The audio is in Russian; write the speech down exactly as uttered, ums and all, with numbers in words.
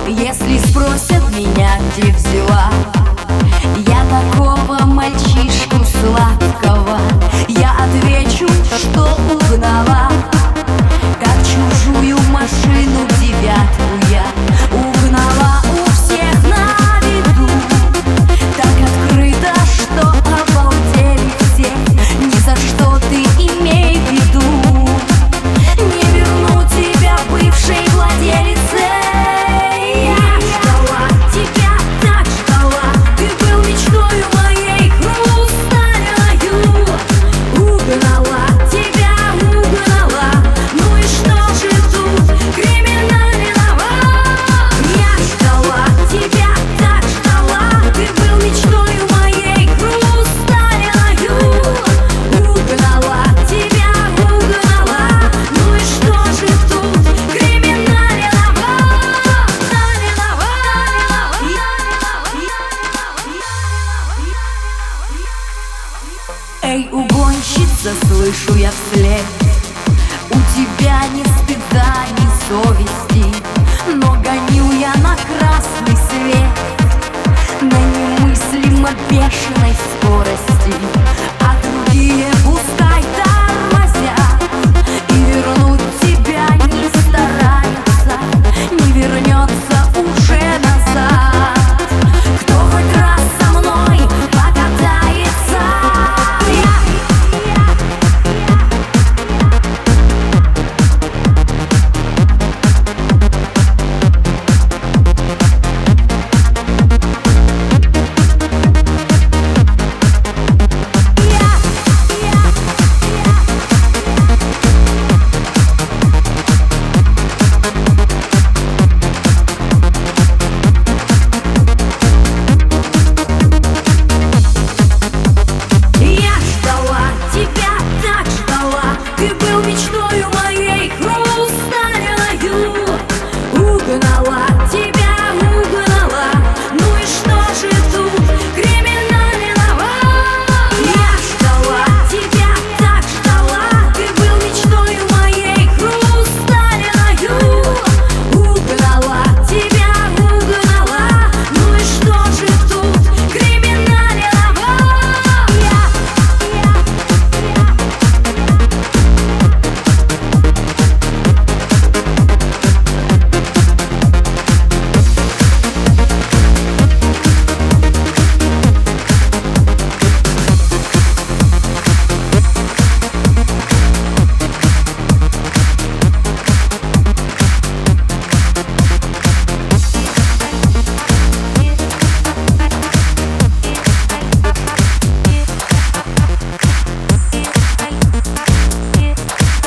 Если спросят меня, где взяла я такого мальчишку сладкого, я отвечу, что угнала, как чужую машину девятку я угнала у всех на виду. Так открыто, что обалдели все, ни за что ты имей в виду. Не верну тебя бывшей владелице. Эй, угонщица, слышу я вслед, у тебя ни стыда, ни совести, но гоню я на красный свет на немыслимо бешеной скорости, а другие пускай тормозят, и вернуть тебя не стараются, не вернется уже назад. Кто хоть раз со мной покатается? Ты был мечтою моей, хрусталью угнала.